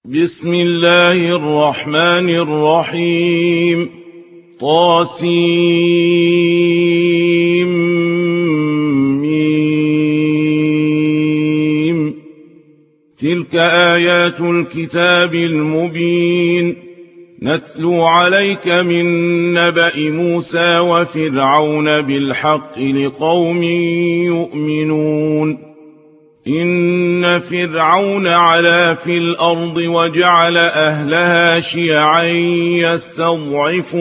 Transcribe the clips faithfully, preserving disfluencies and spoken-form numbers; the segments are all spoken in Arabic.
بسم الله الرحمن الرحيم. طاسيم. تلك آيات الكتاب المبين، نتلو عليك من نبأ موسى وفرعون بالحق لقوم يؤمنون. إن فرعون علا في الأرض وجعل أهلها شيعا يستضعف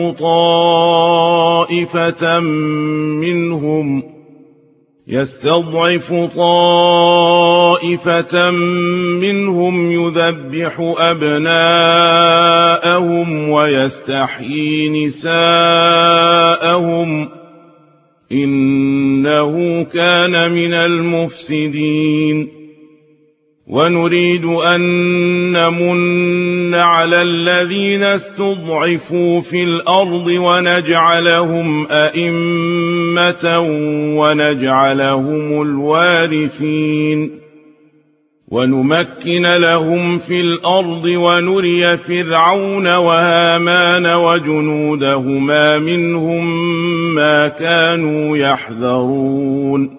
طائفة منهم يستضعف طائفة منهم يذبح أبناءهم ويستحيي نساءهم، إنه كان من المفسدين. ونريد أن نمن على الذين استضعفوا في الأرض ونجعلهم أئمة ونجعلهم الوارثين، ونمكن لهم في الأرض ونري فرعون وهامان وجنودهما منهم ما كانوا يحذرون.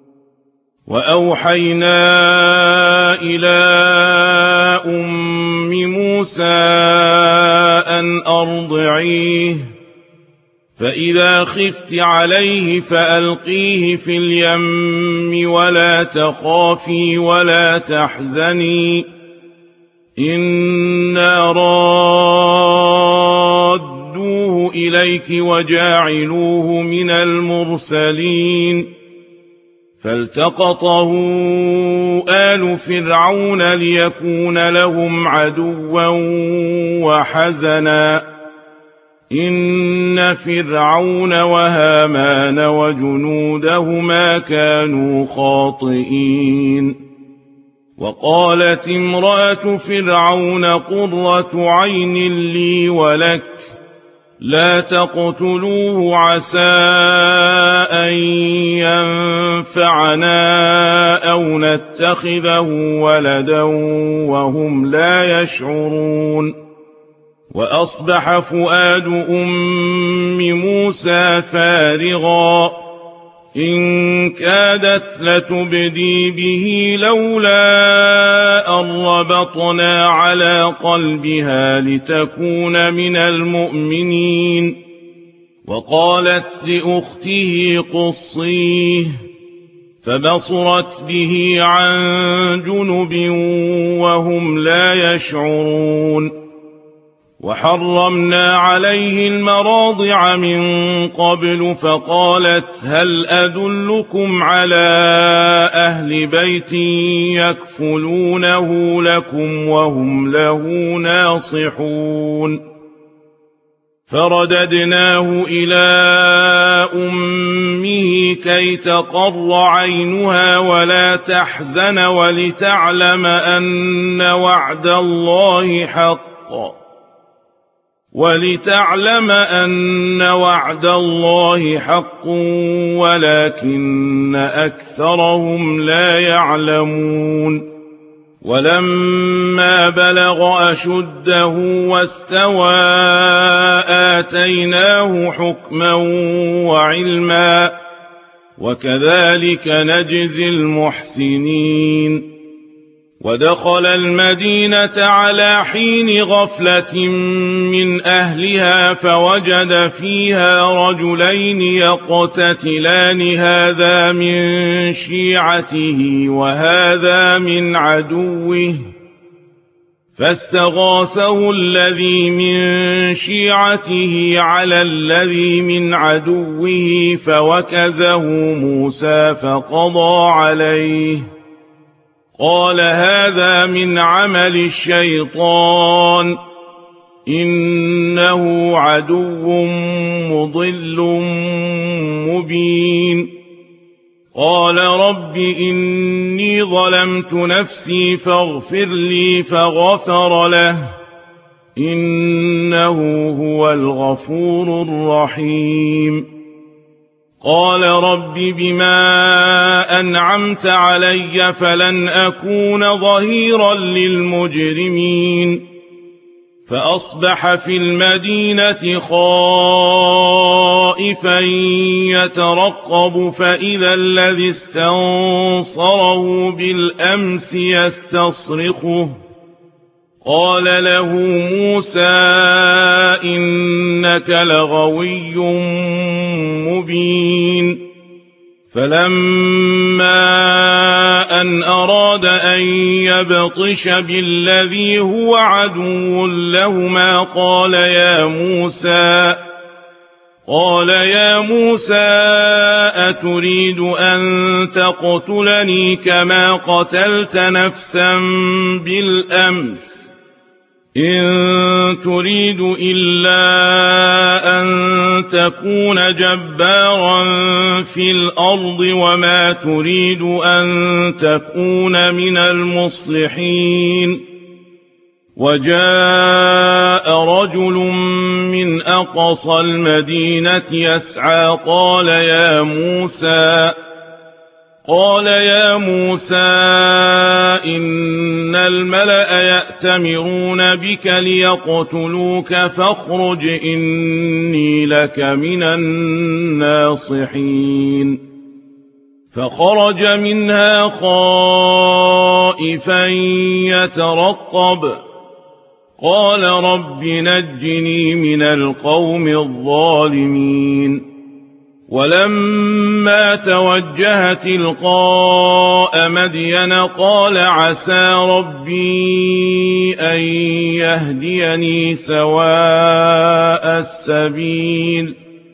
وأوحينا إلى أم موسى أن أرضعيه، فإذا خفت عليه فألقيه في اليم ولا تخافي ولا تحزني، إنا رادوه إليك وجاعلوه من المرسلين. فالتقطه آل فرعون ليكون لهم عدوا وحزنا، إن فرعون وهامان وجنودهما كانوا خاطئين. وقالت امرأة فرعون قرة عين لي ولك، لا تقتلوه عسى أن ينفعنا أو نتخذه ولدا وهم لا يشعرون. وأصبح فؤاد أم موسى فارغا، إن كادت لتبدي به لولا أن ربطنا على قلبها لتكون من المؤمنين. وقالت لأخته قصيه، فبصرت به عن جنب وهم لا يشعرون. وحرمنا عليه المراضع من قبل، فقالت هل أدلكم على أهل بيت يكفلونه لكم وهم له ناصحون. فرددناه إلى أمه كي تقر عينها ولا تحزن ولتعلم أن وعد الله حق ولتعلم أن وعد الله حق ولكن أكثرهم لا يعلمون. ولما بلغ أشده واستوى آتيناه حكما وعلما، وكذلك نجزي المحسنين. ودخل المدينة على حين غفلة من أهلها فوجد فيها رجلين يقتتلان، هذا من شيعته وهذا من عدوه، فاستغاثه الذي من شيعته على الذي من عدوه فوكزه موسى فقضى عليه. قال هذا من عمل الشيطان، إنه عدو مضل مبين. قال رب إني ظلمت نفسي فاغفر لي، فغفر له، إنه هو الغفور الرحيم. قال رب بما أنعمت علي فلن أكون ظهيرا للمجرمين فأصبح في المدينة خائفا يترقب فإذا الذي استنصره بالأمس يستصرخه قال له موسى إنك لغوي مبين فلما أن أراد أن يبطش بالذي هو عدو لهما قال يا موسى قال يا موسى أتريد أن تقتلني كما قتلت نفسا بالأمس إن تريد إلا أن تكون جبارا في الأرض وما تريد أن تكون من المصلحين وجاء رجل من أقصى المدينة يسعى قال يا موسى قال يا موسى إن الملأ يأتمرون بك ليقتلوك فاخرج إني لك من الناصحين فخرج منها خائفا يترقب قال رب نجني من القوم الظالمين ولما توجه تلقاء مدين قال عسى ربي أن يهديني سواء السبيل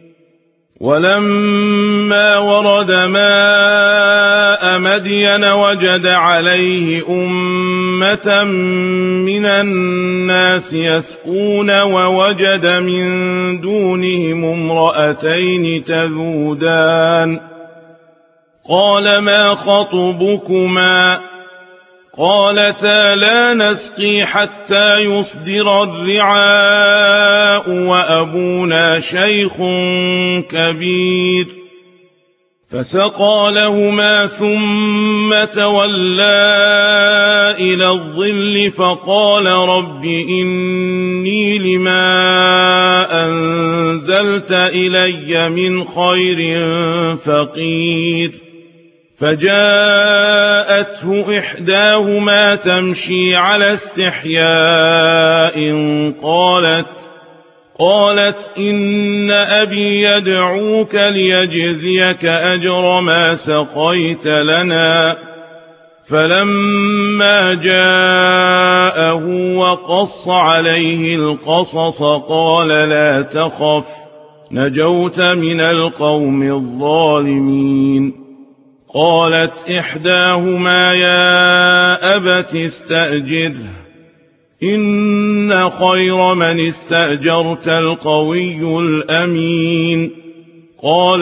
ولما ورد ماء مدين وجد عليه أمة من الناس يسقون ووجد من دونهم امرأتين تذودان قال ما خطبكما قالتا لا نسقي حتى يصدر الرعاء وأبونا شيخ كبير فسقى لهما ثم تولى إلى الظل فقال رب إني لما أنزلت إلي من خير فقير فجاءته إحداهما تمشي على استحياء قالت قالت إن أبي يدعوك ليجزيك أجر ما سقيت لنا فلما جاءه وقص عليه القصص قال لا تخف نجوت من القوم الظالمين قالت إحداهما يا أبت استأجره إن خير من استأجرت القوي الأمين قال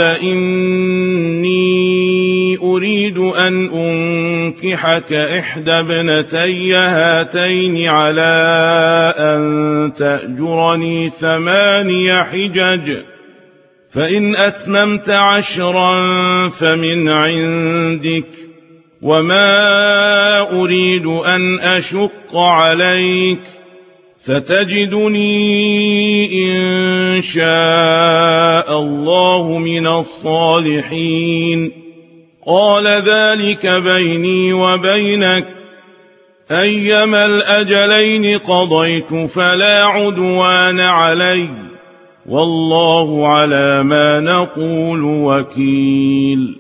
إني أريد أن أنكحك إحدى ابنتي هاتين على أن تأجرني ثماني حجج فإن أتممت عشرا فمن عندك وما أريد أن أشق عليك ستجدني إن شاء الله من الصالحين قال ذلك بيني وبينك أيما الأجلين قضيت فلا عدوان علي والله على ما نقول وكيل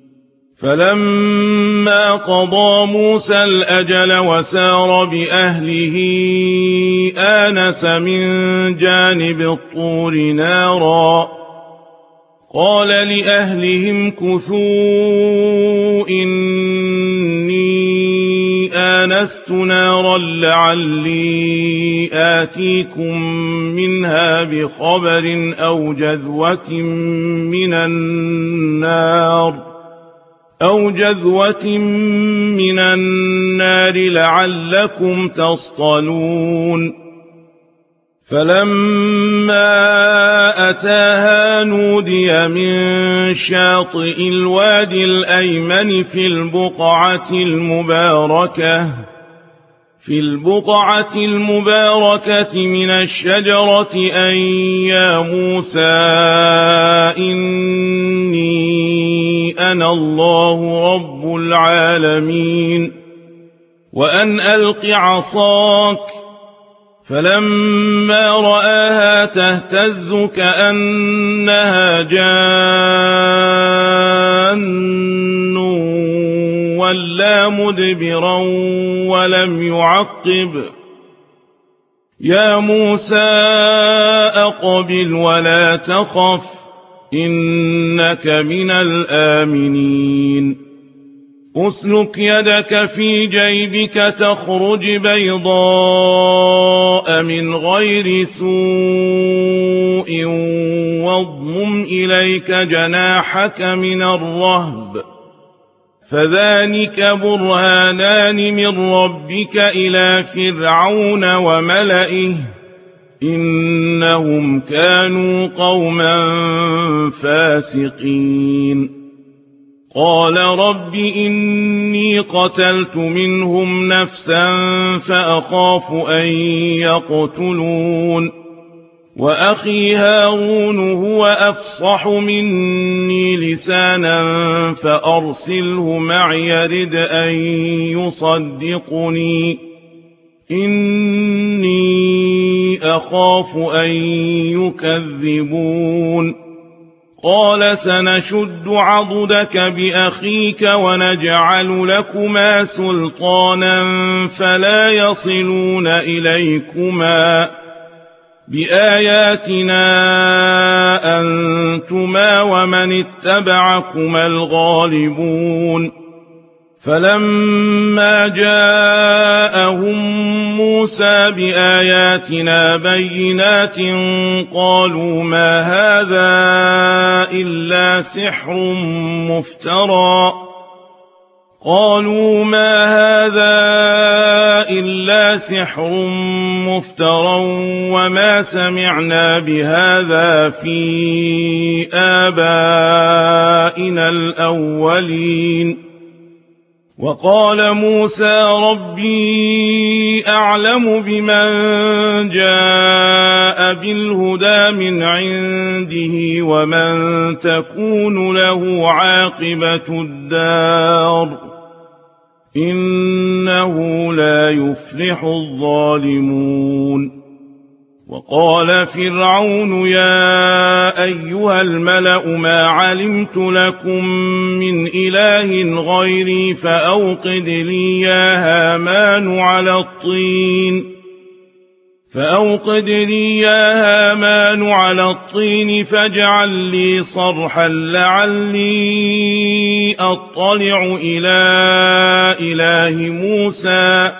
فلما قضى موسى الأجل وسار بأهله آنس من جانب الطور نارا قال لأهلهم كثوا إني آنست نارا لعلي آتيكم منها بخبر أو جذوة من النار أو جذوة من النار لعلكم تصطلون فلما أتاها نودي من شاطئ الوادي الأيمن في البقعة المباركة في البقعة المباركة من الشجرة أن يا موسى إني أنا الله رب العالمين وأن ألق عصاك فلما رآها تهتز كأنها جان ولا مدبرا ولم يعقب يا موسى أقبل ولا تخف إنك من الآمنين أسلك يدك في جيبك تخرج بيضاء من غير سوء واضمم إليك جناحك من الرهب فذلك برهانان من ربك إلى فرعون وملئه إنهم كانوا قوما فاسقين قال رب إني قتلت منهم نفسا فأخاف أن يقتلون وأخي هارون هو أفصح مني لسانا فأرسله معي يرد أن يصدقني إني أخاف أن يكذبون قال سنشد عضدك بأخيك ونجعل لكما سلطانا فلا يصلون إليكما بآياتنا أنتما ومن اتبعكما الغالبون فلما جاءهم موسى بآياتنا بينات قالوا ما هذا إلا سحر مفترى قالوا ما هذا إلا سحر مفترى وما سمعنا بهذا في آبائنا الأولين وقال موسى ربي أعلم بمن جاء بالهدى من عنده ومن تكون له عاقبة الدار إنه لا يفلح الظالمون وقال فرعون يا أيها الملأ ما علمت لكم من إله غيري فأوقد لي يا هامان على الطين فأوقد لي يا هامان على الطين فاجعل لي صرحا لعلي أطلع إلى إله موسى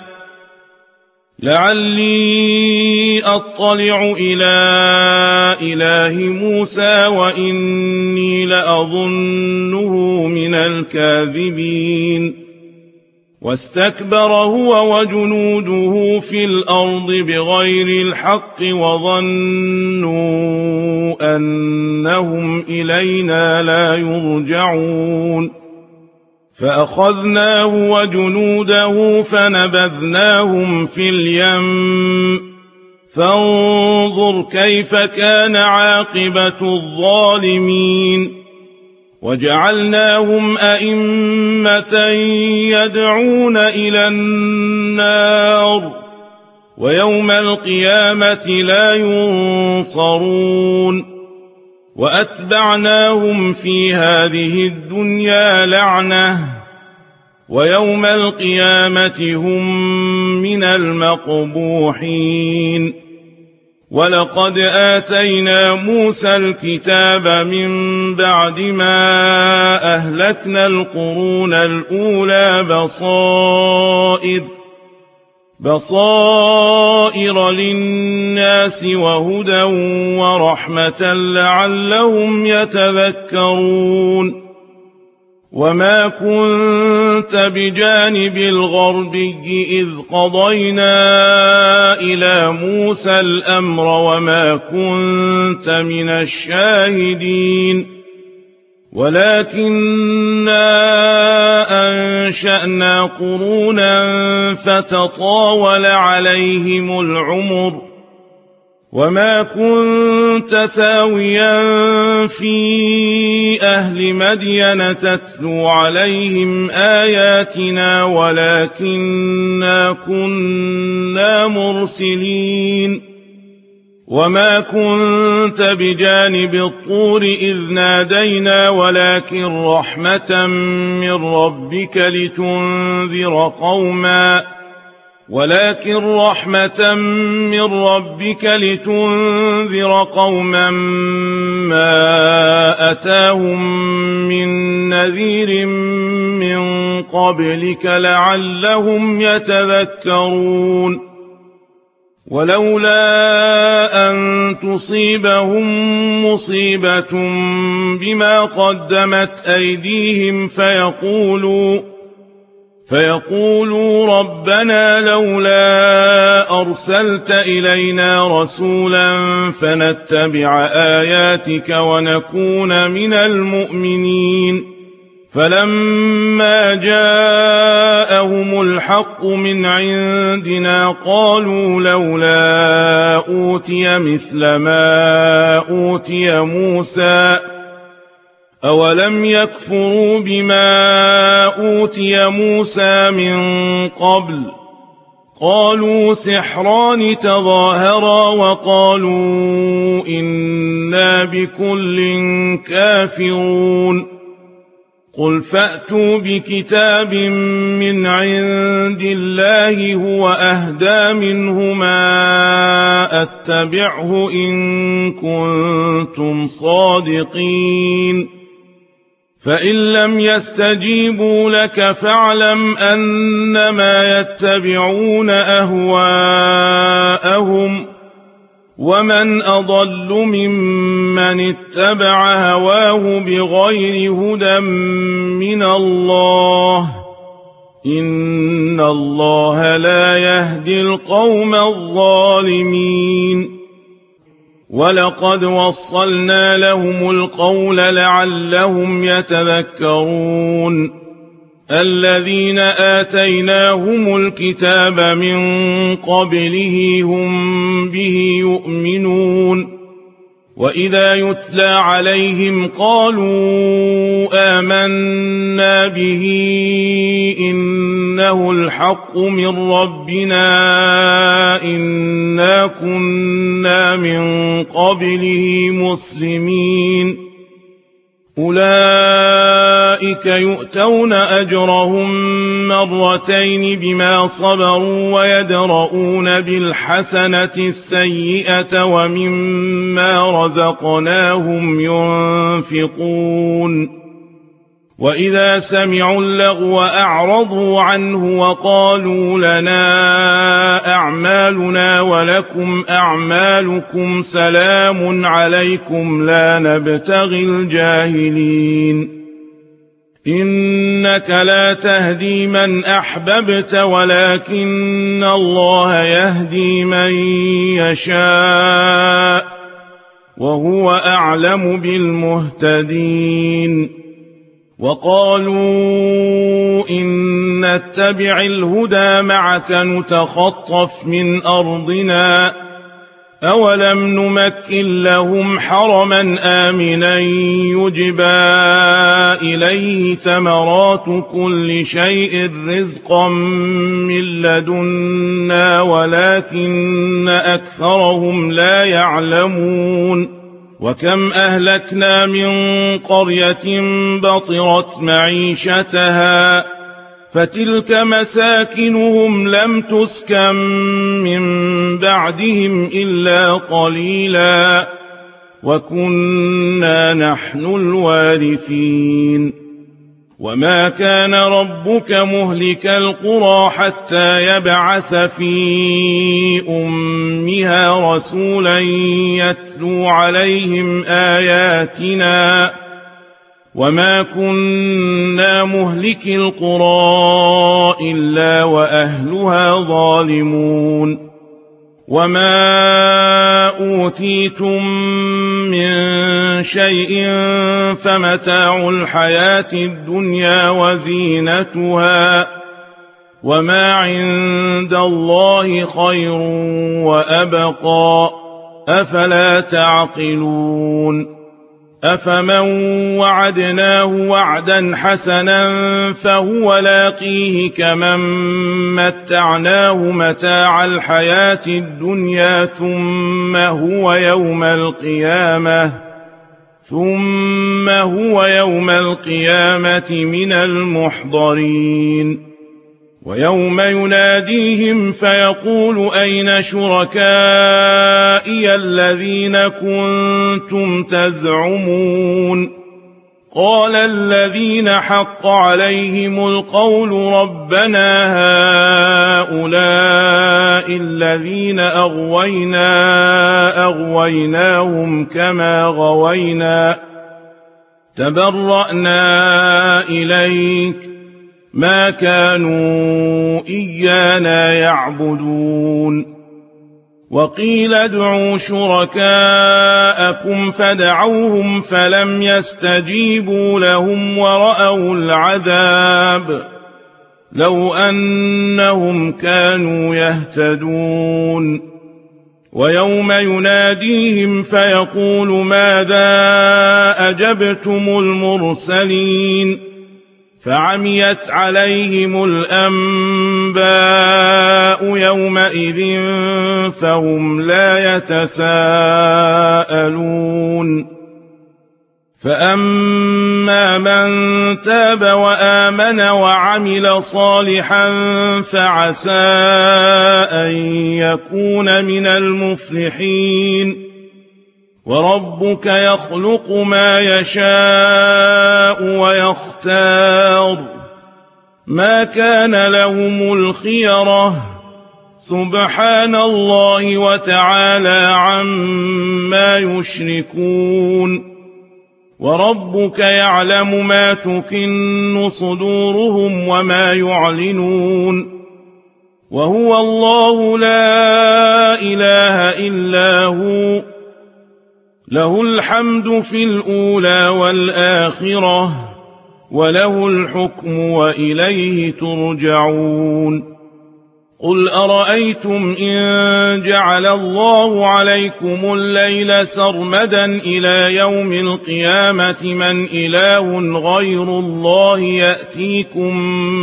لعلي أطلع إلى إله موسى وإني لأظنه من الكاذبين واستكبر هو وجنوده في الأرض بغير الحق وظنوا أنهم إلينا لا يرجعون فأخذناه وجنوده فنبذناهم في اليم فانظر كيف كان عاقبة الظالمين وجعلناهم أئمة يدعون إلى النار ويوم القيامة لا ينصرون وأتبعناهم في هذه الدنيا لعنة ويوم القيامة هم من المقبوحين ولقد آتينا موسى الكتاب من بعد ما أهلكنا القرون الأولى بصائر بصائر للناس وهدى ورحمة لعلهم يتذكرون وما كنت بجانب الغربي إذ قضينا إلى موسى الأمر وما كنت من الشاهدين ولكننا أنشأنا قرونا فتطاول عليهم العمر وما كنت ثاويا في أهل مدين تتلو عليهم آياتنا ولكننا كنا مرسلين وما كنت بجانب الطور إذ نادينا ولكن رحمة من ربك لتنذر قوما ولكن رحمة من ربك لتنذر قوما ما أتاهم من نذير من قبلك لعلهم يتذكرون ولولا أن تصيبهم مصيبة بما قدمت أيديهم فيقولوا فيقولوا ربنا لولا أرسلت إلينا رسولا فنتبع آياتك ونكون من المؤمنين فلما جاءهم الحق من عندنا قالوا لولا أوتي مثل ما أوتي موسى أولم يكفروا بما أوتي موسى من قبل قالوا سحران تظاهرا وقالوا إنا بكل كافرون قل فأتوا بكتاب من عند الله هو أهدى منهما أتبعه إن كنتم صادقين فإن لم يستجيبوا لك فاعلم أنما يتبعون أهواءهم ومن أضل ممن اتبع هواه بغير هدى من الله إن الله لا يهدي القوم الظالمين ولقد وصلنا لهم القول لعلهم يتذكرون الذين آتيناهم الكتاب من قبله هم به يؤمنون وإذا يتلى عليهم قالوا آمنا به إنه الحق من ربنا إنا كنا من قبله مسلمين أولئك يؤتون أجرهم مرتين بما صبروا ويدرؤون بالحسنة السيئة ومما رزقناهم ينفقون وإذا سمعوا اللغو أعرضوا عنه وقالوا لنا أعمالنا ولكم أعمالكم سلام عليكم لا نبتغي الجاهلين إنك لا تهدي من أحببت ولكن الله يهدي من يشاء وهو أعلم بالمهتدين وقالوا إن نتبع الهدى معك نتخطف من أرضنا أولم نمكن لهم حرما آمنا يجبى إليه ثمرات كل شيء رزقا من لدنا ولكن أكثرهم لا يعلمون وكم أهلكنا من قرية بطرت معيشتها فتلك مساكنهم لم تسكن من بعدهم إلا قليلا وكنا نحن الوارثين وما كان ربك مهلك القرى حتى يبعث في أمها رسولا يتلو عليهم آياتنا وما كنا مهلك القرى إلا وأهلها ظالمون وما أوتيتم من شيء فمتاع الحياة الدنيا وزينتها وما عند الله خير وأبقى أفلا تعقلون أفمن وعدناه وعدا حسنا فهو لاقيه كمن متعناه متاع الحياة الدنيا ثم هو يوم القيامة ثم هو يوم القيامة من المحضرين ويوم يناديهم فيقول أين شركائي الذين كنتم تزعمون قال الذين حق عليهم القول ربنا هؤلاء الذين أغوينا أغويناهم كما غوينا تبرأنا إليك ما كانوا إيانا يعبدون وقيل ادعوا شركاءكم فدعوهم فلم يستجيبوا لهم ورأوا العذاب لو أنهم كانوا يهتدون ويوم يناديهم فيقول ماذا أجبتم المرسلين فعميت عليهم الأنباء يومئذ فهم لا يتساءلون فأما من تاب وآمن وعمل صالحا فعسى أن يكون من المفلحين وربك يخلق ما يشاء ويختار ما كان لهم الخيرة سبحان الله وتعالى عما يشركون وربك يعلم ما تكن صدورهم وما يعلنون وهو الله لا إله إلا هو له الحمد في الأولى والآخرة وله الحكم وإليه ترجعون قل أرأيتم إن جعل الله عليكم الليل سرمدا إلى يوم القيامة من إله غير الله يأتيكم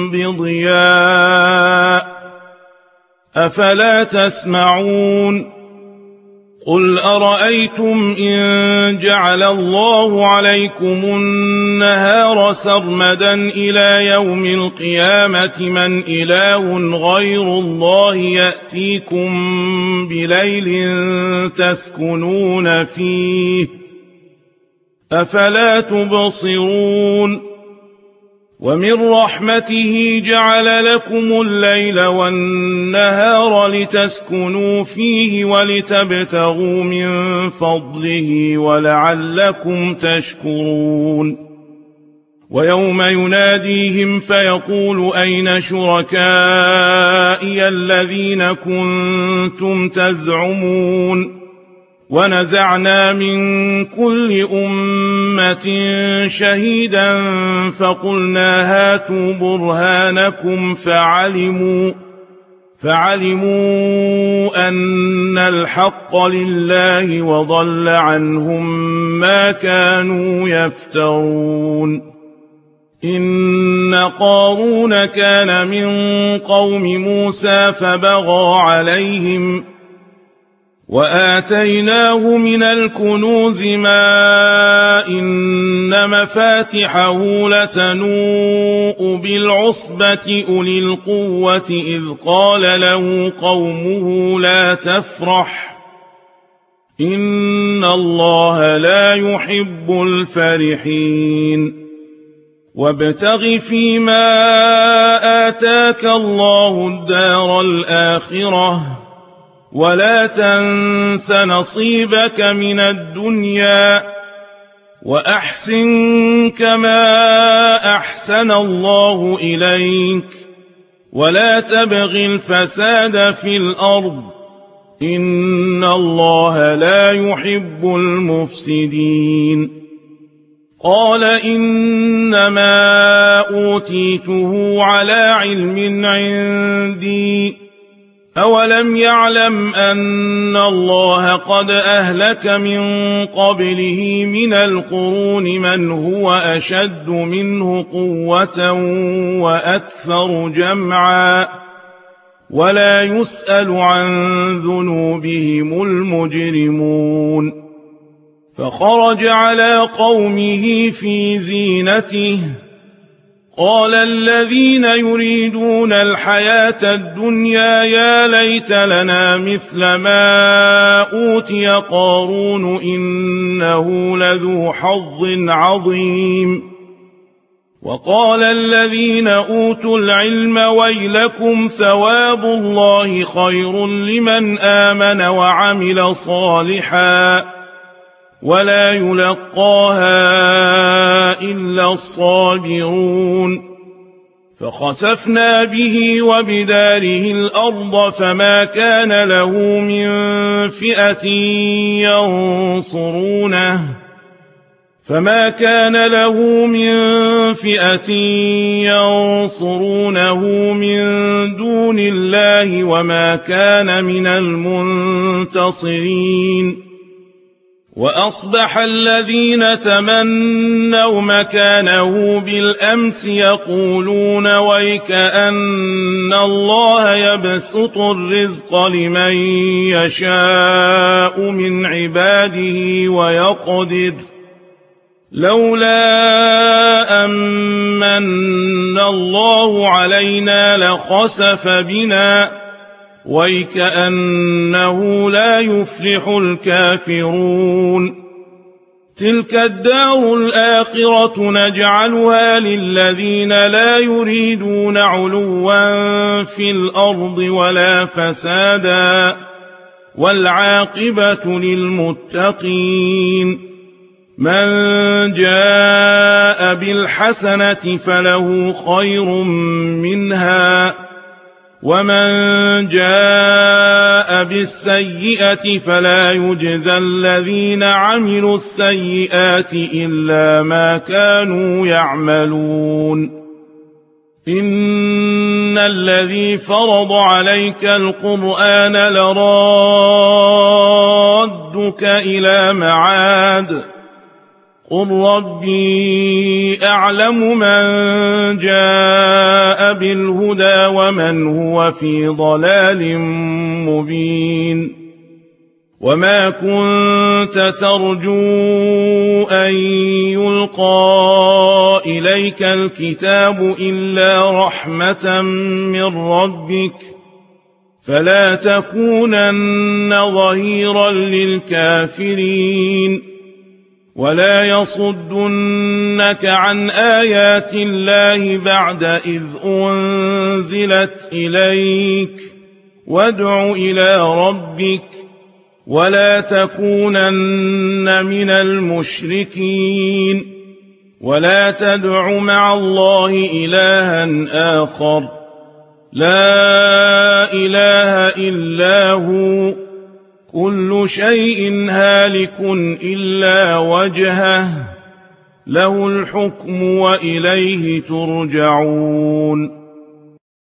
بضياء أفلا تسمعون قل أرأيتم إن جعل الله عليكم النهار سرمدا إلى يوم القيامة من إله غير الله يأتيكم بليل تسكنون فيه أفلا تبصرون ومن رحمته جعل لكم الليل والنهار لتسكنوا فيه ولتبتغوا من فضله ولعلكم تشكرون ويوم يناديهم فيقول أين شركائي الذين كنتم تزعمون ونزعنا من كل أمة شهيدا فقلنا هاتوا برهانكم فعلموا فعلموا أن الحق لله وضل عنهم ما كانوا يفترون إن قارون كان من قوم موسى فبغى عليهم وآتيناه من الكنوز ما إن مفاتحه لتنوء بالعصبة أولي القوة إذ قال له قومه لا تفرح إن الله لا يحب الفرحين وابتغ فيما آتاك الله الدار الآخرة ولا تنس نصيبك من الدنيا وأحسن كما أحسن الله إليك ولا تبغ الفساد في الأرض إن الله لا يحب المفسدين قال إنما أوتيته على علم عندي أولم يعلم أن الله قد أهلك من قبله من القرون من هو أشد منه قوة وأكثر جمعا ولا يسأل عن ذنوبهم المجرمون فخرج على قومه في زينته قال الذين يريدون الحياة الدنيا يا ليت لنا مثل ما أوتي قارون إنه لذو حظ عظيم وقال الذين أوتوا العلم ويلكم ثواب الله خير لمن آمن وعمل صالحا ولا يلقاها إلا الصابرون فخسفنا به وبداره الأرض فما كان له من فئة ينصرونه فما كان له من فئة ينصرونه من دون الله وما كان من المنتصرين وأصبح الذين تمنوا مكانه بالأمس يقولون ويكأن الله يبسط الرزق لمن يشاء من عباده ويقدر لولا أمن الله علينا لخسف بنا ويكأنه لا يفلح الكافرون تلك الدار الآخرة نجعلها للذين لا يريدون علوا في الأرض ولا فسادا والعاقبة للمتقين من جاء بالحسنة فله خير منها ومن جاء بالسيئة فلا يجزى الذين عملوا السيئات إلا ما كانوا يعملون إن الذي فرض عليك القرآن لرادك إلى معاد قل ربي أعلم من جاء بالهدى ومن هو في ضلال مبين وما كنت ترجو أن يلقى إليك الكتاب إلا رحمة من ربك فلا تكونن ظهيرا للكافرين ولا يصدنك عن آيات الله بعد إذ أنزلت إليك وادع إلى ربك ولا تكونن من المشركين ولا تدع مع الله إلها آخر لا إله إلا هو كل شيء هالك إلا وجهه له الحكم وإليه ترجعون